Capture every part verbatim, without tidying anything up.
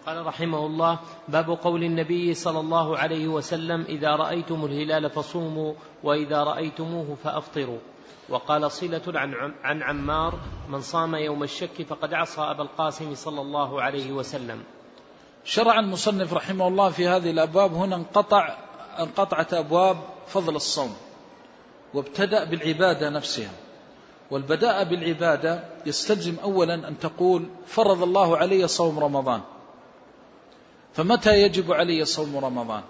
قال رحمه الله: باب قول النبي صلى الله عليه وسلم: إذا رأيتم الهلال فصوموا وإذا رأيتموه فأفطروا. وقال صلة عن عمار: من صام يوم الشك فقد عصى أبا القاسم صلى الله عليه وسلم. شرع المصنف رحمه الله في هذه الأبواب هنا انقطع انقطعت أبواب فضل الصوم، وابتدأ بالعبادة نفسها. والبداء بالعبادة يستلزم أولا أن تقول: فرض الله علي صوم رمضان، فمتى يجب علي صوم رمضان؟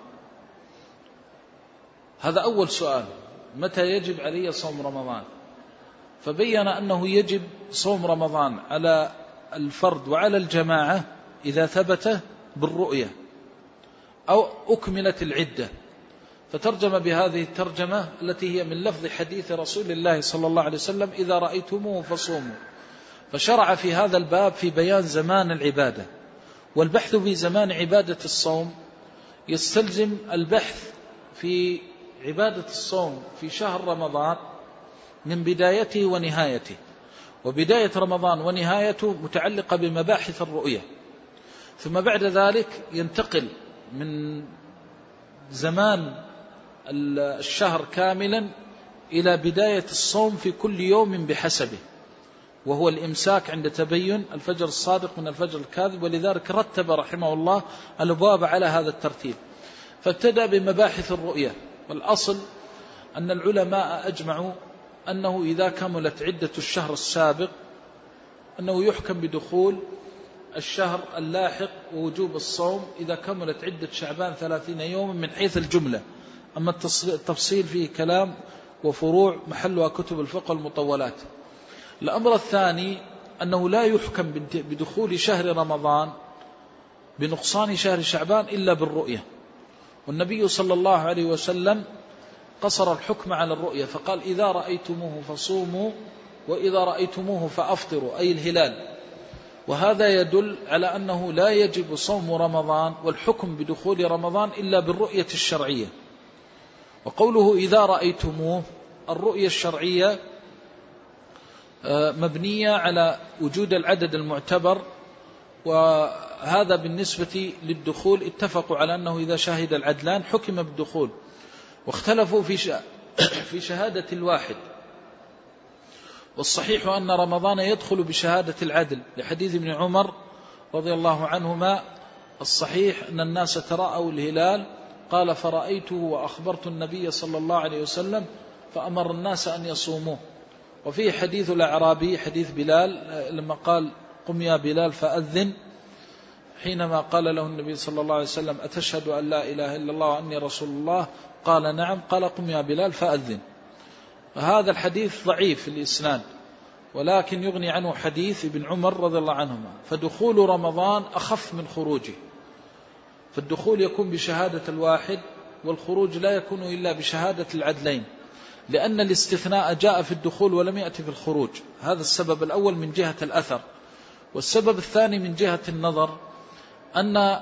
هذا أول سؤال، متى يجب علي صوم رمضان؟ فبين أنه يجب صوم رمضان على الفرد وعلى الجماعة إذا ثبت بالرؤية أو أكملت العدة. فترجم بهذه الترجمة التي هي من لفظ حديث رسول الله صلى الله عليه وسلم: إذا رأيتموه فصوموا. فشرع في هذا الباب في بيان زمان العبادة. والبحث في زمان عبادة الصوم يستلزم البحث في عبادة الصوم في شهر رمضان من بدايته ونهايته. وبداية رمضان ونهايته متعلقة بمباحث الرؤية. ثم بعد ذلك ينتقل من زمان الشهر كاملا إلى بداية الصوم في كل يوم بحسبه، وهو الإمساك عند تبين الفجر الصادق من الفجر الكاذب. ولذلك رتب رحمه الله الأبواب على هذا الترتيب. فابتدأ بمباحث الرؤية. والأصل أن العلماء أجمعوا أنه إذا كملت عدة الشهر السابق أنه يحكم بدخول الشهر اللاحق ووجوب الصوم إذا كملت عدة شعبان ثلاثين يوما من حيث الجملة. أما التفصيل فيه كلام وفروع محلها كتب الفقه المطولات. الأمر الثاني أنه لا يحكم بدخول شهر رمضان بنقصان شهر شعبان إلا بالرؤية. والنبي صلى الله عليه وسلم قصر الحكم على الرؤية فقال: إذا رأيتموه فصوموا وإذا رأيتموه فأفطروا، أي الهلال. وهذا يدل على أنه لا يجب صوم رمضان والحكم بدخول رمضان إلا بالرؤية الشرعية. وقوله إذا رأيتموه، الرؤية الشرعية مبنية على وجود العدد المعتبر، وهذا بالنسبة للدخول اتفقوا على أنه إذا شاهد العدلان حكم بالدخول. واختلفوا في في شهادة الواحد. والصحيح أن رمضان يدخل بشهادة العدل لحديث ابن عمر رضي الله عنهما الصحيح أن الناس تراءوا الهلال، قال: فرأيته وأخبرت النبي صلى الله عليه وسلم فأمر الناس أن يصوموه. وفيه حديث الأعرابي حديث بلال لما قال: قم يا بلال فأذن، حينما قال له النبي صلى الله عليه وسلم: أتشهد أن لا إله إلا الله وأني رسول الله؟ قال: نعم. قال: قم يا بلال فأذن. هذا الحديث ضعيف في الإسناد، ولكن يغني عنه حديث ابن عمر رضي الله عنهما. فدخول رمضان أخف من خروجه. فالدخول يكون بشهادة الواحد، والخروج لا يكون إلا بشهادة العدلين، لأن الاستثناء جاء في الدخول ولم يأتي في الخروج. هذا السبب الأول من جهة الأثر. والسبب الثاني من جهة النظر أن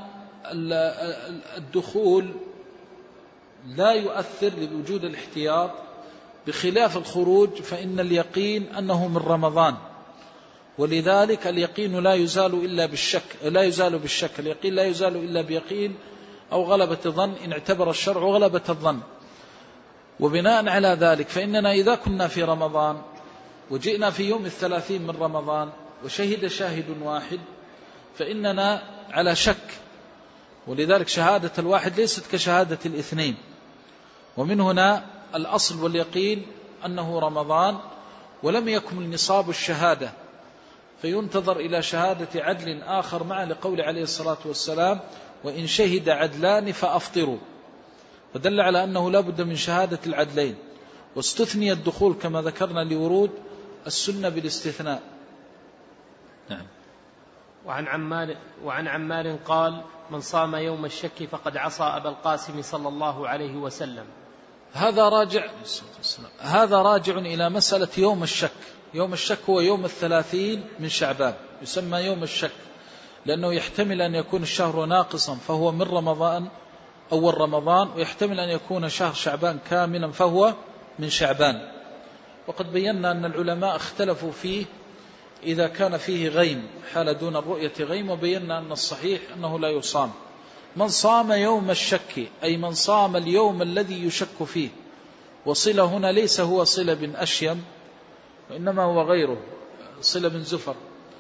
الدخول لا يؤثر لوجود الاحتياط، بخلاف الخروج فإن اليقين أنه من رمضان. ولذلك اليقين لا يزال إلا بالشك لا يزال بالشك اليقين لا يزال إلا بيقين أو غلبة الظن، إن اعتبر الشرع غلبة الظن. وبناء على ذلك فإننا إذا كنا في رمضان وجئنا في يوم الثلاثين من رمضان وشهد شاهد واحد فإننا على شك. ولذلك شهادة الواحد ليست كشهادة الاثنين. ومن هنا الأصل واليقين أنه رمضان، ولم يكمل نصاب الشهادة، فينتظر إلى شهادة عدل آخر معه، لقول عليه الصلاة والسلام: وإن شهد عدلان فأفطروا. فدل على أنه لا بد من شهادة العدلين. واستثني الدخول كما ذكرنا لورود السنة بالاستثناء. نعم. وعن عمار, وعن عمار قال: من صام يوم الشك فقد عصى أبا القاسم صلى الله عليه وسلم. هذا راجع هذا راجع إلى مسألة يوم الشك. يوم الشك هو يوم الثلاثين من شعبان، يسمى يوم الشك لأنه يحتمل أن يكون الشهر ناقصا فهو من رمضان أول رمضان، ويحتمل أن يكون شهر شعبان كاملا فهو من شعبان. وقد بينا أن العلماء اختلفوا فيه إذا كان فيه غيم حال دون الرؤية غيم، وبينا أن الصحيح أنه لا يصام. من صام يوم الشك أي من صام اليوم الذي يشك فيه، وصلة هنا ليس هو صلة بن أشيم وإنما هو غيره صلة بن زفر.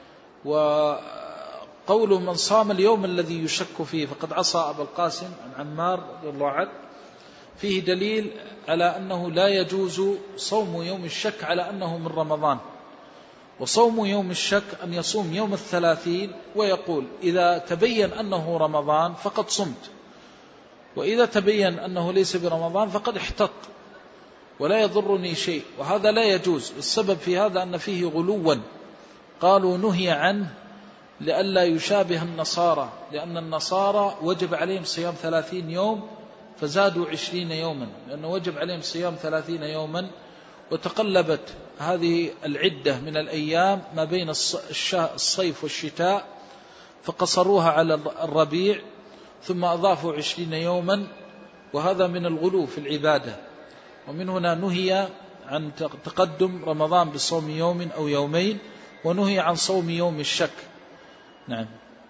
وقوله من صام اليوم الذي يشك فيه فقد عصى أبا القاسم عن عمار رضي الله عنه، فيه دليل على أنه لا يجوز صوم يوم الشك على أنه من رمضان. وصوم يوم الشك أن يصوم يوم الثلاثين ويقول إذا تبين أنه رمضان فقد صمت، وإذا تبين أنه ليس برمضان فقد احتط ولا يضرني شيء، وهذا لا يجوز. السبب في هذا أن فيه غلوا، قالوا نهي عنه لئلا يشابه النصارى، لأن النصارى وجب عليهم صيام ثلاثين يوم فزادوا عشرين يوما، لأنه وجب عليهم صيام ثلاثين يوما، وتقلبت هذه العدة من الأيام ما بين الصيف والشتاء فقصروها على الربيع ثم أضافوا عشرين يوما، وهذا من الغلو في العبادة. ومن هنا نهي عن تقدم رمضان بصوم يوم أو يومين، ونهي عن صوم يوم الشك. نعم.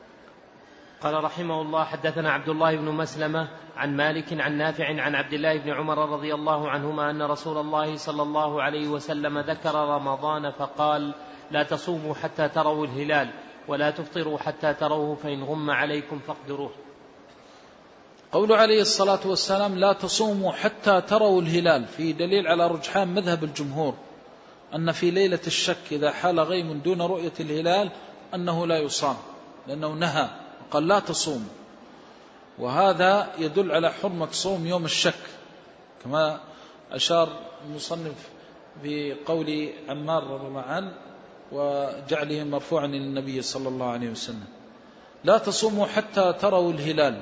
قال رحمه الله: حدثنا عبد الله بن مسلمة عن مالك عن نافع عن عبد الله بن عمر رضي الله عنهما أن رسول الله صلى الله عليه وسلم ذكر رمضان فقال: لا تصوموا حتى تروا الهلال ولا تفطروا حتى تروه فإن غم عليكم فاقدروه. قول عليه الصلاة والسلام لا تصوموا حتى تروا الهلال في دليل على رجحان مذهب الجمهور أن في ليلة الشك إذا حال غيم دون رؤية الهلال أنه لا يصام، لأنه نهى قال لا تصوم. وهذا يدل على حرمة صوم يوم الشك، كما أشار المصنف بقول عمار رضي الله عنه وجعله مرفوعا إلى النبي صلى الله عليه وسلم. لا تصوموا حتى تروا الهلال،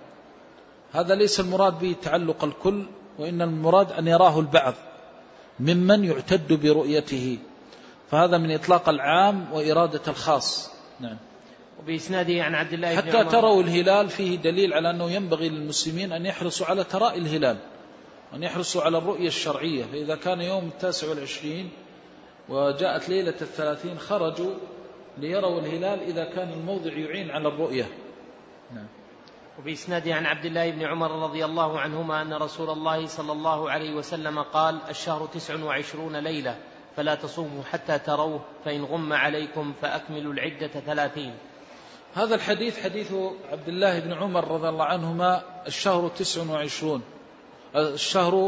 هذا ليس المراد به تعلق الكل، وإن المراد أن يراه البعض ممن يعتد برؤيته، فهذا من إطلاق العام وإرادة الخاص. نعم. وبإسناده عن عبد الله بن حتى عمر تروا الهلال فيه دليل على أنه ينبغي للمسلمين أن يحرصوا على تراء الهلال، أن يحرصوا على الرؤية الشرعية. فإذا كان يوم التاسع والعشرين وجاءت ليلة الثلاثين خرجوا ليروا الهلال إذا كان الموضع يعين على الرؤية. نعم. وبإسناده عن عبد الله بن عمر رضي الله عنهما أن رسول الله صلى الله عليه وسلم قال: الشهر تسع وعشرون ليلة فلا تصوموا حتى تروه فإن غم عليكم فأكملوا العدة ثلاثين. هذا الحديث حديث عبد الله بن عمر رضي الله عنهما: الشهر تسع وعشرون، الشهر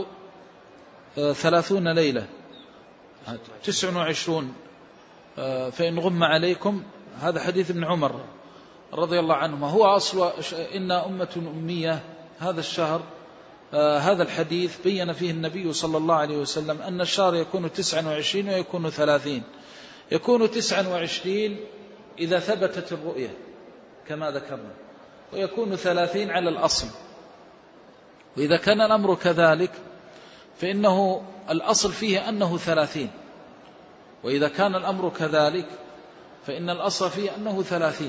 ثلاثون ليلة، تسع وعشرون فإن غم عليكم. هذا حديث ابن عمر رضي الله عنهما، هو أصل إن أمة أمية. هذا الشهر هذا الحديث بين فيه النبي صلى الله عليه وسلم أن الشهر يكون تسع وعشرين ويكون ثلاثين. يكون تسع وعشرين إذا ثبتت الرؤية كما ذكرنا، ويكون ثلاثين على الأصل. وإذا كان الأمر كذلك فإنه الأصل فيه أنه ثلاثين، وإذا كان الأمر كذلك فإن الأصل فيه أنه ثلاثين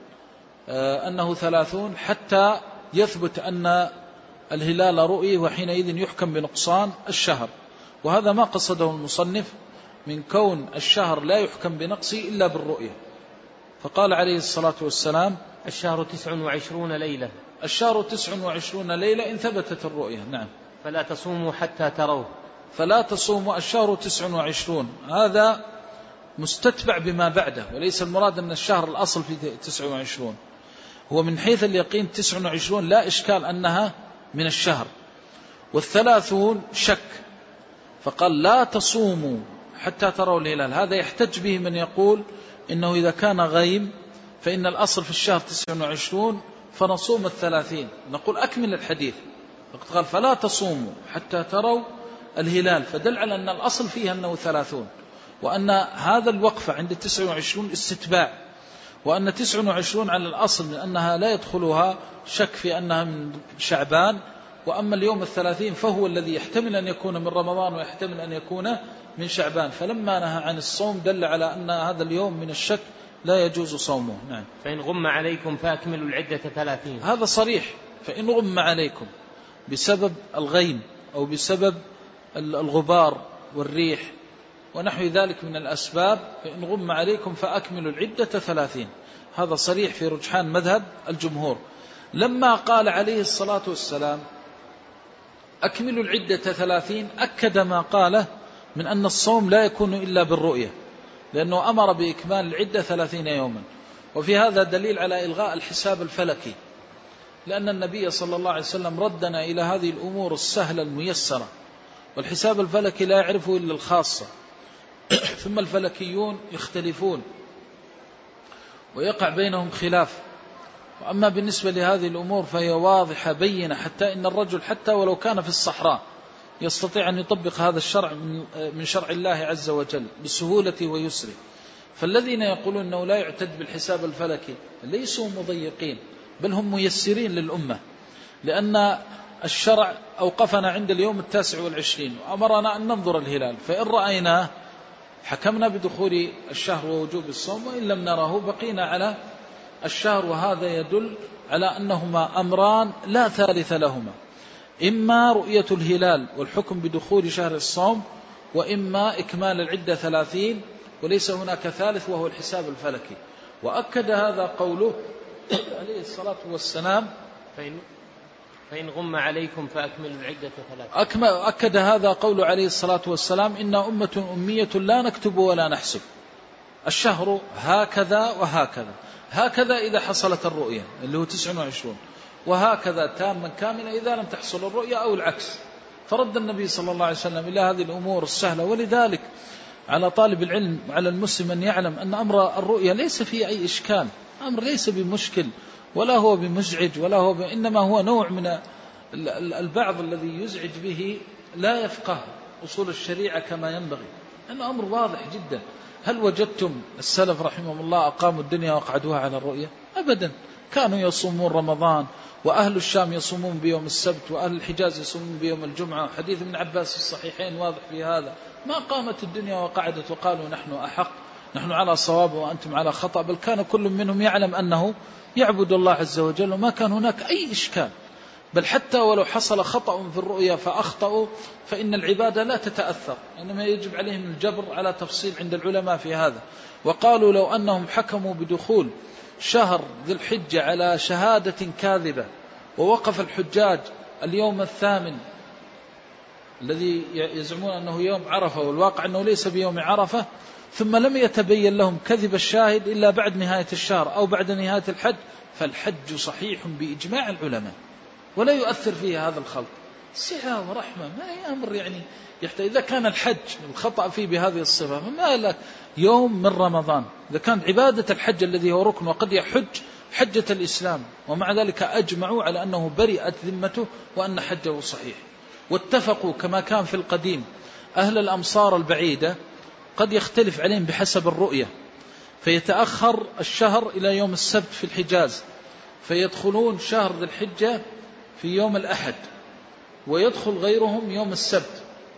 أنه ثلاثون حتى يثبت أن الهلال رؤي، وحينئذ يحكم بنقصان الشهر. وهذا ما قصده المصنف من كون الشهر لا يحكم بنقصه إلا بالرؤية. فقال عليه الصلاة والسلام: الشهر تسع وعشرون ليلة، الشهر تسع وعشرون ليلة إن ثبتت الرؤية. نعم. فلا تصوموا حتى تروه، فلا تصوموا، الشهر تسع وعشرون، هذا مستتبع بما بعده، وليس المراد أن الشهر الأصل في تسع وعشرون. هو من حيث اليقين تسع وعشرون لا إشكال أنها من الشهر، والثلاثون شك، فقال لا تصوموا حتى تروا الهلال. هذا يحتج به من يقول إنه إذا كان غيم فإن الأصل في الشهر تسع وعشرون فنصوم الثلاثين. نقول أكمل الحديث، فقد قال فلا تصوموا حتى تروا الهلال، فدل على أن الأصل فيها أنه ثلاثون، وأن هذا الوقفة عند تسع وعشرون استتباع، وأن تسع وعشرون على الأصل من أنها لا يدخلها شك في أنها من شعبان. وأما اليوم الثلاثين فهو الذي يحتمل أن يكون من رمضان ويحتمل أن يكون من شعبان، فلما نهى عن الصوم دل على أن هذا اليوم من الشك لا يجوز صومه. نعم. فإن غم عليكم فأكملوا العدة ثلاثين، هذا صريح. فإن غم عليكم بسبب الغيم أو بسبب الغبار والريح ونحو ذلك من الأسباب، فإن غم عليكم فأكملوا العدة ثلاثين. هذا صريح في رجحان مذهب الجمهور. لما قال عليه الصلاة والسلام أكملوا العدة ثلاثين أكد ما قاله من أن الصوم لا يكون إلا بالرؤية، لأنه أمر بإكمال العدة ثلاثين يوما. وفي هذا دليل على إلغاء الحساب الفلكي، لأن النبي صلى الله عليه وسلم ردنا إلى هذه الأمور السهلة الميسرة، والحساب الفلكي لا يعرفه إلا الخاصة. ثم الفلكيون يختلفون ويقع بينهم خلاف. وأما بالنسبة لهذه الأمور فهي واضحة بينة، حتى إن الرجل حتى ولو كان في الصحراء يستطيع أن يطبق هذا الشرع من شرع الله عز وجل بسهولة ويسره. فالذين يقولون أنه لا يعتد بالحساب الفلكي ليسوا مضيقين، بل هم ميسرين للأمة، لأن الشرع أوقفنا عند اليوم التاسع والعشرين وأمرنا أن ننظر الهلال، فإن رأيناه حكمنا بدخول الشهر ووجوب الصوم، وإن لم نره بقينا على الشهر. وهذا يدل على أنهما أمران لا ثالث لهما، إما رؤية الهلال والحكم بدخول شهر الصوم، وإما إكمال العدة ثلاثين، وليس هناك ثالث وهو الحساب الفلكي. وأكد هذا قوله عليه الصلاة والسلام فإن, فإن غم عليكم فأكملوا العدة ثلاثين. أكد هذا قوله عليه الصلاة والسلام إن أمة أمية لا نكتب ولا نحسب، الشهر هكذا وهكذا، هكذا إذا حصلت الرؤية اللي هو تسعة وعشرين، وهكذا تاما كاملا إذا لم تحصل الرؤية أو العكس. فرد النبي صلى الله عليه وسلم إلى هذه الأمور السهلة. ولذلك على طالب العلم وعلى المسلم أن يعلم أن أمر الرؤية ليس فيه أي إشكال، أمر ليس بمشكل ولا هو بمزعج ولا هو ب... إنما هو نوع من البعض الذي يزعج به لا يفقه أصول الشريعة كما ينبغي، أنه أمر واضح جدا. هل وجدتم السلف رحمهم الله أقاموا الدنيا وقعدوها على الرؤية؟ أبدا، كانوا يصومون رمضان، وأهل الشام يصومون بيوم السبت، وأهل الحجاز يصومون بيوم الجمعة. حديث ابن عباس في الصحيحين واضح في هذا. ما قامت الدنيا وقعدت وقالوا نحن أحق، نحن على صواب وأنتم على خطأ، بل كان كل منهم يعلم أنه يعبد الله عز وجل، وما كان هناك أي إشكال. بل حتى ولو حصل خطأ في الرؤيا فأخطأوا فإن العبادة لا تتأثر، إنما يجب عليهم الجبر على تفصيل عند العلماء في هذا. وقالوا لو أنهم حكموا بدخول شهر ذي الحجة على شهادة كاذبة، ووقف الحجاج اليوم الثامن الذي يزعمون أنه يوم عرفة والواقع أنه ليس بيوم عرفة، ثم لم يتبين لهم كذب الشاهد إلا بعد نهاية الشهر أو بعد نهاية الحج، فالحج صحيح بإجماع العلماء ولا يؤثر فيه هذا الخلط. سعة ورحمة، ما هي أمر يعني يحتاج. إذا كان الحج الخطأ فيه بهذه الصفة فما لك يوم من رمضان، إذا كان عبادة الحج الذي هو ركن وقد يحج حجة الإسلام، ومع ذلك أجمعوا على أنه برئت ذمته وأن حجه صحيح. واتفقوا كما كان في القديم أهل الأمصار البعيدة قد يختلف عليهم بحسب الرؤية، فيتأخر الشهر إلى يوم السبت في الحجاز، فيدخلون شهر ذي الحجة في يوم الأحد، ويدخل غيرهم يوم السبت،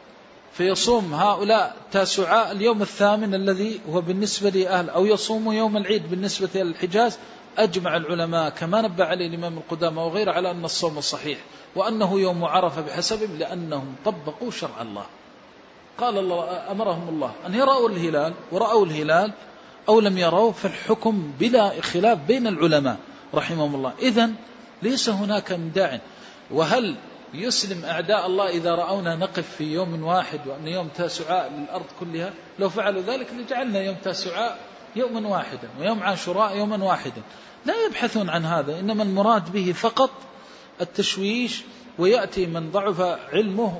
فيصوم هؤلاء تاسعاء اليوم الثامن الذي هو بالنسبة لأهل، أو يصوموا يوم العيد بالنسبة للحجاز. أجمع العلماء كما نبه عليه الإمام القدامى وغيره على أن الصوم صحيح، وأنه يوم عرفة بحسبهم، لأنهم طبقوا شرع الله. قال الله أمرهم الله أن يروا الهلال، ورأوا الهلال أو لم يروا، فالحكم بلا خلاف بين العلماء رحمهم الله. إذن ليس هناك مداع. وهل يسلم أعداء الله إذا رأونا نقف في يوم واحد وأن يوم تاسعاء للأرض كلها؟ لو فعلوا ذلك لجعلنا يوم تاسعاء يوما واحدا ويوم عاشوراء يوما واحدا. لا يبحثون عن هذا، إنما المراد به فقط التشويش. ويأتي من ضعف علمه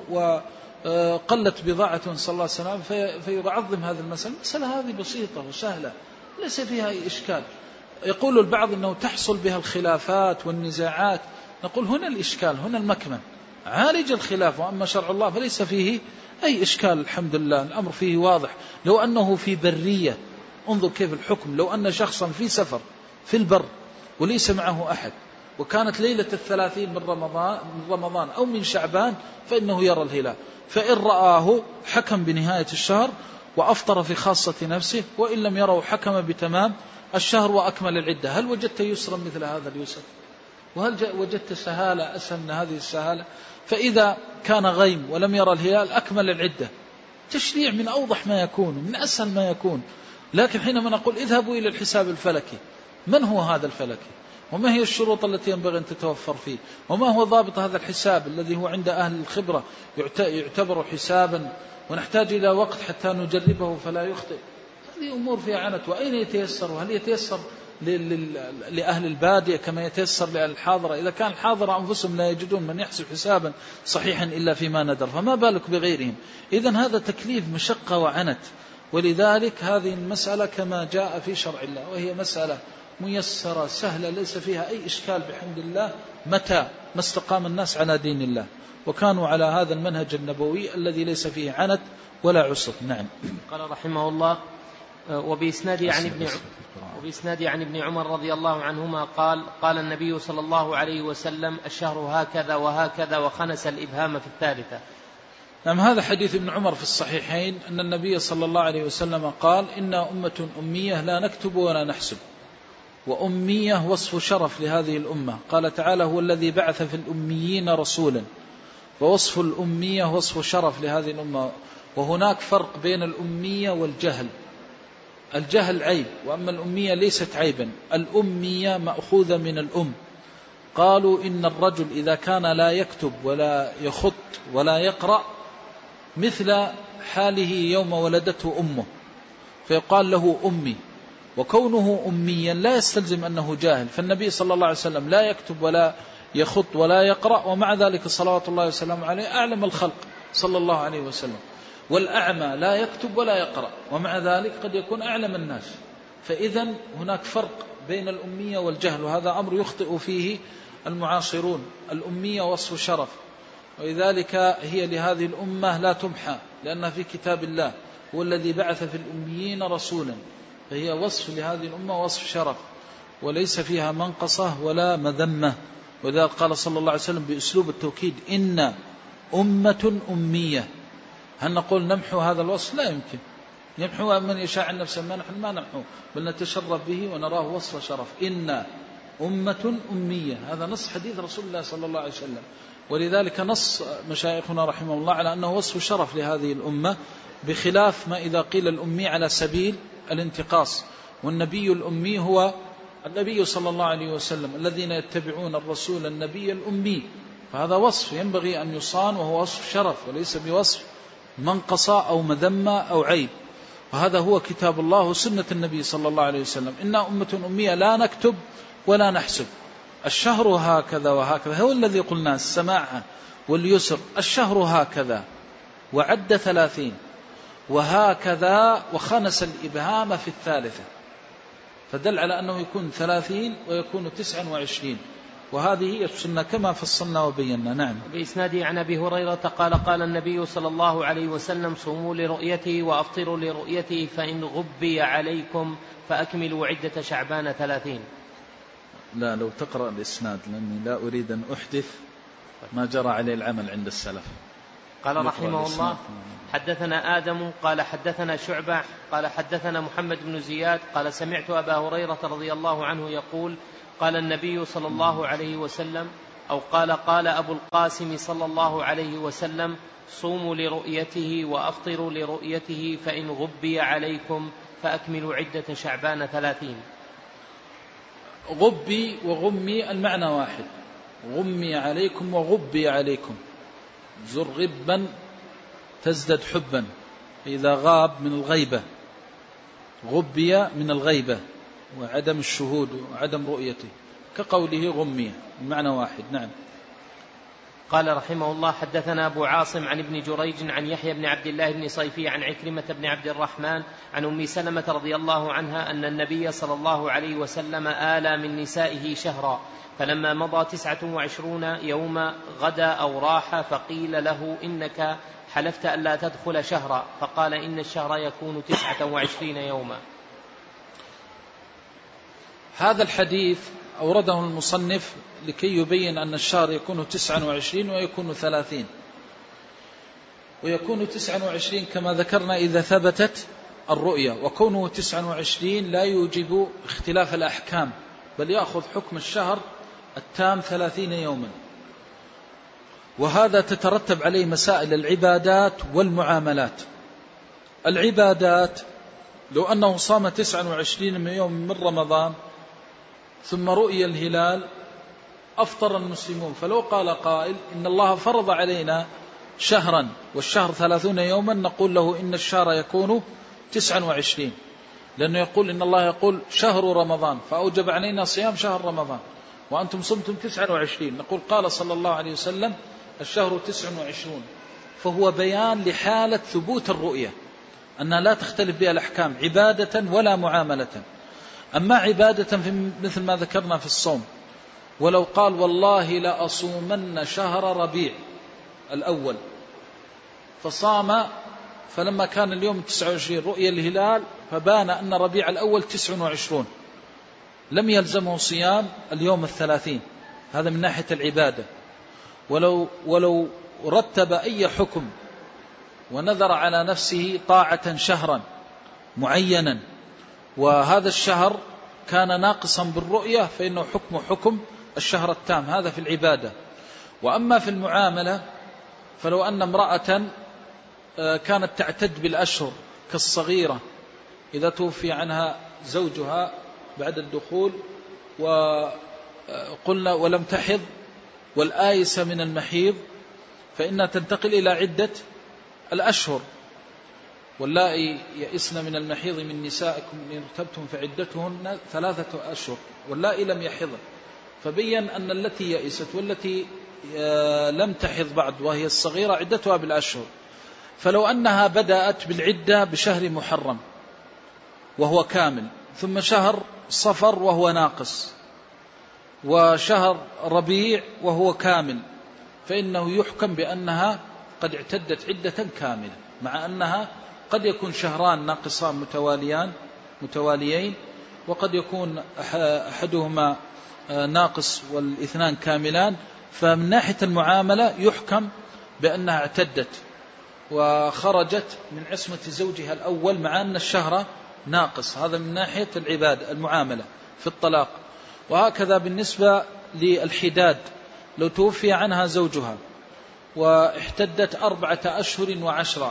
وقلت بضاعة صلى الله عليه وسلم فيعظم هذه المسألة. المسألة هذه بسيطة وسهلة ليس فيها أي إشكال. يقول البعض أنه تحصل بها الخلافات والنزاعات، نقول هنا الإشكال، هنا المكمن، عالج الخلاف. وأما شرع الله فليس فيه أي إشكال، الحمد لله الأمر فيه واضح. لو أنه في برية، انظر كيف الحكم، لو أن شخصا في سفر في البر وليس معه أحد، وكانت ليلة الثلاثين من رمضان, من رمضان أو من شعبان، فإنه يرى الهلال، فإن رآه حكم بنهاية الشهر وأفطر في خاصة نفسه، وإن لم يره حكم بتمام الشهر وأكمل العدة. هل وجدت يسرا مثل هذا اليسر؟ وهل وجدت سهالة أسهل من هذه السهالة؟ فإذا كان غيم ولم يرى الهلال أكمل العدة، تشريع من أوضح ما يكون من أسهل ما يكون. لكن حينما نقول اذهبوا إلى الحساب الفلكي، من هو هذا الفلكي؟ وما هي الشروط التي ينبغي أن تتوفر فيه؟ وما هو ضابط هذا الحساب الذي هو عند أهل الخبرة يعتبر حسابا ونحتاج إلى وقت حتى نجربه فلا يخطئ؟ هذه أمور فيها عنت. وأين يتيسر؟ وهل يتيسر لأهل البادية كما يتيسر لأهل الحاضرة؟ إذا كان الحاضرة أنفسهم لا يجدون من يحسب حسابا صحيحا إلا فيما ندر، فما بالك بغيرهم؟ إذن هذا تكليف مشقة وعنت. ولذلك هذه المسألة كما جاء في شرع الله، وهي مسألة ميسرة سهلة ليس فيها أي إشكال بحمد الله، متى ما استقام الناس على دين الله وكانوا على هذا المنهج النبوي الذي ليس فيه عنت ولا عسر. نعم. قال رحمه الله: وبإسناده عن ابن وبإسناده عن ابن عمر رضي الله عنهما قال: قال النبي صلى الله عليه وسلم: الشهر هكذا وهكذا، وخنس الإبهام في الثالثة. نعم، هذا حديث ابن عمر في الصحيحين أن النبي صلى الله عليه وسلم قال: إنا أمة أمية لا نكتب ولا نحسب. وأمية وصف شرف لهذه الأمة. قال تعالى: هو الذي بعث في الأميين رسولا. ووصف الأمية وصف شرف لهذه الأمة. وهناك فرق بين الأمية والجهل. الجهل عيب، وأما الأمية ليست عيبا. الأمية مأخوذة من الأم. قالوا إن الرجل إذا كان لا يكتب ولا يخط ولا يقرأ مثل حاله يوم ولدته أمه، فيقال له أمي. وكونه أميا لا يستلزم أنه جاهل. فالنبي صلى الله عليه وسلم لا يكتب ولا يخط ولا يقرأ، ومع ذلك صلوات الله وسلامه عليه أعلم الخلق صلى الله عليه وسلم. والأعمى لا يكتب ولا يقرأ، ومع ذلك قد يكون أعلم الناس. فإذن هناك فرق بين الأمية والجهل، وهذا أمر يخطئ فيه المعاصرون. الأمية وصف شرف، ولذلك هي لهذه الأمة لا تمحى، لأنها في كتاب الله. هو الذي بعث في الأميين رسولا، فهي وصف لهذه الأمة وصف شرف، وليس فيها منقصة ولا مذمة. وذلك قال صلى الله عليه وسلم بأسلوب التوكيد: إن أمة أمية. هل نقول نمحو هذا الوصف؟ لا يمكن. يمحو من يشاء عن نفسه، ما نحن ما نمحو، بل نتشرف به ونراه وصف شرف. إن أمة أمية، هذا نص حديث رسول الله صلى الله عليه وسلم. ولذلك نص مشايخنا رحمه الله على أنه وصف شرف لهذه الأمة، بخلاف ما إذا قيل الأمي على سبيل الانتقاص. والنبي الأمي هو النبي صلى الله عليه وسلم، الذين يتبعون الرسول النبي الأمي. فهذا وصف ينبغي أن يصان، وهو وصف شرف وليس بوصف منقصة أو مذمة أو عيب. وهذا هو كتاب الله وسنة النبي صلى الله عليه وسلم. إنا أمة أمية لا نكتب ولا نحسب. الشهر هكذا وهكذا هو الذي قلنا السماعة واليسر. الشهر هكذا وعد ثلاثين، وهكذا وخنس الإبهام في الثالثة، فدل على أنه يكون ثلاثين ويكون تسعا وعشرين. وهذه هي السنة كما فصلنا وبينا. نعم. بإسناده عن أبي هريرة قال: قال النبي صلى الله عليه وسلم: صوموا لرؤيته وأفطروا لرؤيته، فإن غبي عليكم فأكملوا عدة شعبان ثلاثين. لا، لو تقرأ الإسناد، لأني لا أريد أن أحدث ما جرى عليه العمل عند السلف. قال رحمه الله: حدثنا آدم قال حدثنا شعبة قال حدثنا محمد بن زياد قال: سمعت أبا هريرة رضي الله عنه يقول: قال النبي صلى الله عليه وسلم، أو قال قال أبو القاسم صلى الله عليه وسلم: صوموا لرؤيته وأفطروا لرؤيته، فإن غبي عليكم فأكملوا عدة شعبان ثلاثين. غبي وغمي المعنى واحد. غمي عليكم وغبي عليكم. زر غبا تزدد حبا، إذا غاب من الغيبة. غبي من الغيبة وعدم الشهود وعدم رؤيته، كقوله غمي، المعنى واحد. نعم. قال رحمه الله: حدثنا أبو عاصم عن ابن جريج عن يحيى بن عبد الله بن صيفي عن عكرمة بن عبد الرحمن عن أم سلمة رضي الله عنها أن النبي صلى الله عليه وسلم آلى من نسائه شهرا، فلما مضى تسعة وعشرون يوم غدا أو راح، فقيل له: إنك حلفت ألا تدخل شهرا، فقال: إن الشهر يكون تسعة وعشرين يوما. هذا الحديث أورده المصنف لكي يبين أن الشهر يكون تسعة وعشرين ويكون ثلاثين. ويكون تسعة وعشرين كما ذكرنا إذا ثبتت الرؤية، وكونه تسعة وعشرين لا يوجب اختلاف الأحكام، بل يأخذ حكم الشهر التام ثلاثين يوما. وهذا تترتب عليه مسائل العبادات والمعاملات. العبادات لو أنه صام تسعة وعشرين من يوم من رمضان ثم رؤي الهلال أفطر المسلمون. فلو قال قائل إن الله فرض علينا شهرا والشهر ثلاثون يوما، نقول له إن الشهر يكون تسعة وعشرين، لأنه يقول إن الله يقول شهر رمضان فأوجب علينا صيام شهر رمضان وأنتم صمتم تسعة وعشرين. نقول قال صلى الله عليه وسلم الشهر تسعة وعشرون. فهو بيان لحالة ثبوت الرؤية أنها لا تختلف بها الأحكام عبادة ولا معاملة. أما عبادة في مثل ما ذكرنا في الصوم، ولو قال والله لأصومن شهر ربيع الأول فصام، فلما كان اليوم تسعة وعشرين رؤية الهلال فبان أن ربيع الأول تسعة وعشرون، لم يلزمه صيام اليوم الثلاثين. هذا من ناحية العبادة. ولو, ولو رتب أي حكم ونذر على نفسه طاعة شهرا معينا وهذا الشهر كان ناقصا بالرؤية فإنه حكم حكم الشهر التام. هذا في العبادة. وأما في المعاملة فلو أن امرأة كانت تعتد بالأشهر كالصغيرة إذا توفي عنها زوجها بعد الدخول وقلنا ولم تحض والآيسة من المحيض فإنها تنتقل إلى عدة الأشهر. واللائي يئسن من المحيض من نسائكم إن ارتبتم فعدتهن ثلاثة أشهر واللائي لم يحضن. فبين أن التي يئست والتي لم تحض بعد وهي الصغيرة عدتها بالأشهر. فلو أنها بدأت بالعدة بشهر محرم وهو كامل، ثم شهر صفر وهو ناقص، وشهر ربيع وهو كامل، فإنه يحكم بأنها قد اعتدت عدة كاملة، مع أنها قد يكون شهران ناقصان متواليان متواليين، وقد يكون أحدهما ناقص والاثنان كاملان. فمن ناحية المعاملة يحكم بأنها اعتدت وخرجت من عصمة زوجها الأول مع أن الشهر ناقص. هذا من ناحية العبادة المعاملة في الطلاق. وهكذا بالنسبة للحداد، لو توفي عنها زوجها واحتدت أربعة أشهر وعشرة،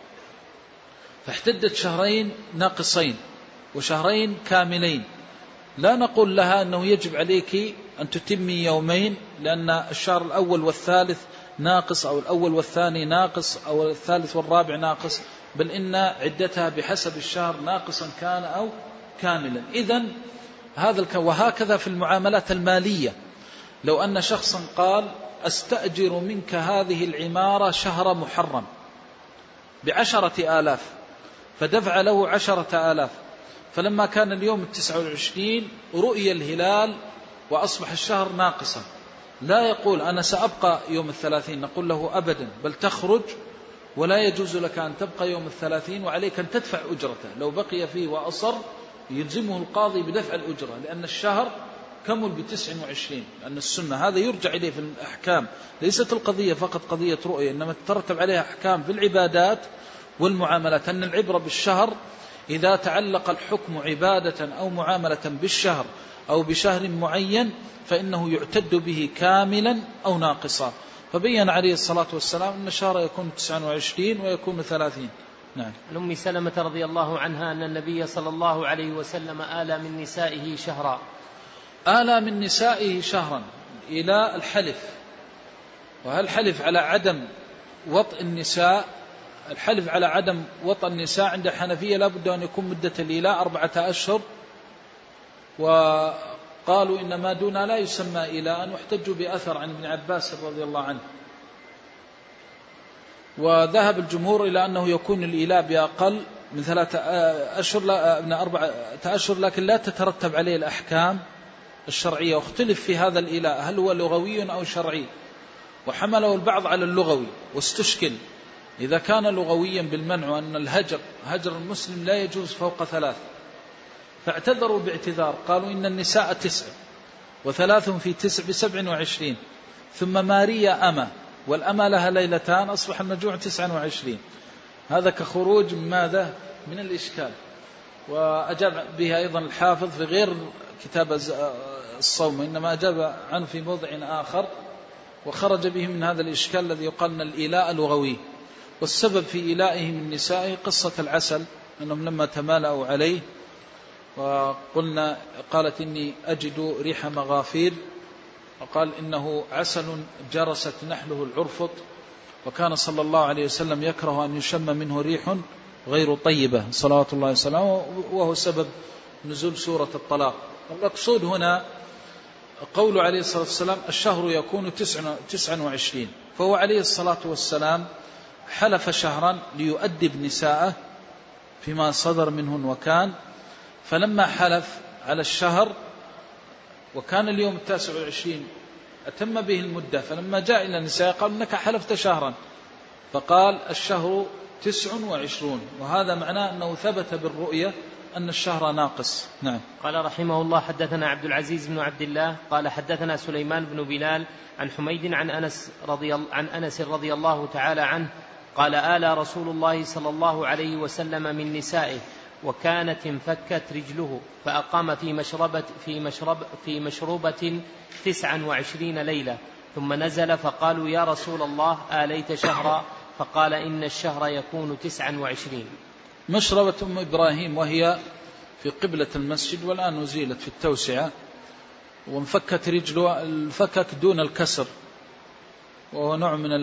فاحتدت شهرين ناقصين وشهرين كاملين، لا نقول لها أنه يجب عليك أن تتمي يومين لأن الشهر الأول والثالث ناقص أو الأول والثاني ناقص أو الثالث والرابع ناقص، بل إن عدتها بحسب الشهر ناقصا كان أو كاملا. إذن هذا الك... وهكذا في المعاملات المالية، لو أن شخصا قال أستأجر منك هذه العمارة شهر محرم بعشرة آلاف فدفع له عشرة آلاف، فلما كان اليوم التسعة والعشرين رؤي الهلال وأصبح الشهر ناقصا، لا يقول أنا سأبقى يوم الثلاثين، نقول له أبدا، بل تخرج ولا يجوز لك أن تبقى يوم الثلاثين وعليك أن تدفع أجرته. لو بقي فيه وأصر يلزمه القاضي بدفع الأجرة، لأن الشهر كمل بتسع وعشرين، لأن السنة هذا يرجع إليه في الأحكام. ليست القضية فقط قضية رؤية، إنما تترتب عليها أحكام في العبادات والمعاملات. أن العبرة بالشهر إذا تعلق الحكم عبادة أو معاملة بالشهر أو بشهر معين فإنه يعتد به كاملا أو ناقصا. فبين عليه الصلاة والسلام أن الشهر يكون تسعة وعشرين ويكون ثلاثين. نعم. عن أم سلمة رضي الله عنها أن النبي صلى الله عليه وسلم آلى من نسائه شهرا. آلى من نسائه شهرا إلى الحلف. وهل الحلف على عدم وطء النساء؟ الحلف على عدم وطء النساء عند الحنفية لا بد أن يكون مدة الإيلاء أربعة أشهر، وقالوا إن ما دون لا يسمى إيلاء، واحتجوا بأثر عن ابن عباس رضي الله عنه. وذهب الجمهور إلى أنه يكون الإيلاء بأقل من ثلاثة أشهر لا من أربعة أشهر، لكن لا تترتب عليه الأحكام الشرعية. واختلف في هذا الإيلاء هل هو لغوي أو شرعي، وحمله البعض على اللغوي واستشكل إذا كان لغويا بالمنع وأن الهجر هجر المسلم لا يجوز فوق ثلاث، فاعتذروا باعتذار، قالوا إن النساء تسع وثلاث في تسع بسبع وعشرين، ثم ماريا أما والأما لها ليلتان أصبح المجموع تسعا وعشرين. هذا كخروج من ماذا؟ من الإشكال. وأجاب بها أيضا الحافظ في غير كتاب الصوم، إنما أجاب عنه في موضع آخر وخرج به من هذا الإشكال الذي يقال أن الإيلاء لغوي. والسبب في إيلائه من نسائه قصة العسل، أنهم لما تمالأوا عليه وقلنا قالت إني أجد ريح مغافير، وقال إنه عسل جرست نحله العرفط، وكان صلى الله عليه وسلم يكره أن يشم منه ريح غير طيبة صلوات الله وسلامه، وهو سبب نزول سورة الطلاق. المقصود هنا قول عليه الصلاة والسلام الشهر يكون تسعا وعشرين، فهو عليه الصلاة والسلام حلف شهرا ليؤدب نساءه فيما صدر منهن وكان، فلما حلف على الشهر وكان اليوم التاسع والعشرين أتم به المدة، فلما جاء إلى النساء قال إنك حلفت شهرا، فقال الشهر تسع وعشرون، وهذا معناه أنه ثبت بالرؤية أن الشهر ناقص. نعم. قال رحمه الله حدثنا عبد العزيز بن عبد الله قال حدثنا سليمان بن بلال عن حميد عن أنس رضي, عن أنس رضي الله تعالى عنه قال آلى رسول الله صلى الله عليه وسلم من نسائه وكانت انفكت رجله فأقام في مشربة, في مشرب في مشروبة تسعا وعشرين ليلة، ثم نزل فقالوا يا رسول الله آليت شهرا؟ فقال إن الشهر يكون تسعا وعشرين. مشربة أم إبراهيم وهي في قبلة المسجد، والآن نزيلت في التوسعة، وانفكت رجله، الفكك دون الكسر، وهو نوع من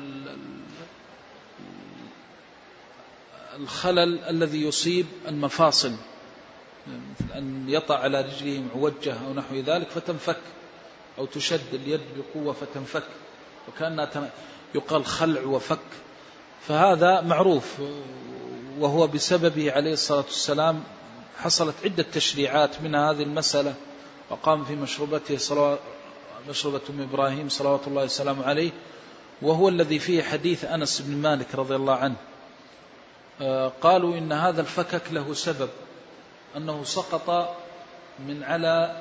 الخلل الذي يصيب المفاصل، مثل أن يطع على رجله معوجة أو نحو ذلك فتنفك، أو تشد اليد بقوة فتنفك، وكأنها يقال خلع وفك، فهذا معروف، وهو بسببه عليه الصلاة والسلام حصلت عدة تشريعات من هذه المسألة، وقام في مشروبته صلوات مشروبة أم إبراهيم صلوات الله وسلامه عليه، وهو الذي فيه حديث أنس بن مالك رضي الله عنه. قالوا إن هذا الفكك له سبب، أنه سقط من على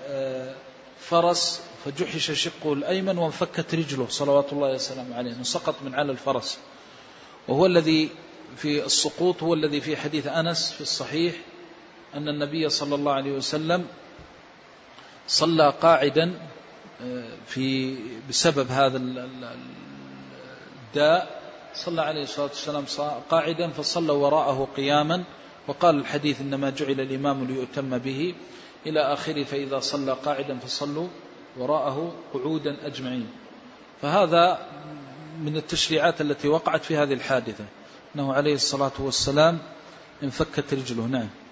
فرس فجحش شقه الأيمن وانفكت رجله صلوات الله وسلامه عليه، سقط من على الفرس، وهو الذي في السقوط هو الذي في حديث أنس في الصحيح أن النبي صلى الله عليه وسلم صلى قاعدا في بسبب هذا الداء، صلى عليه الصلاة والسلام قاعدا فصلى وراءه قياما، وقال الحديث إنما جعل الإمام ليؤتم به إلى آخره، فإذا صلى قاعدا فصلوا وراءه قعودا أجمعين. فهذا من التشريعات التي وقعت في هذه الحادثة، أنه عليه الصلاة والسلام انفكت رجله. نعم.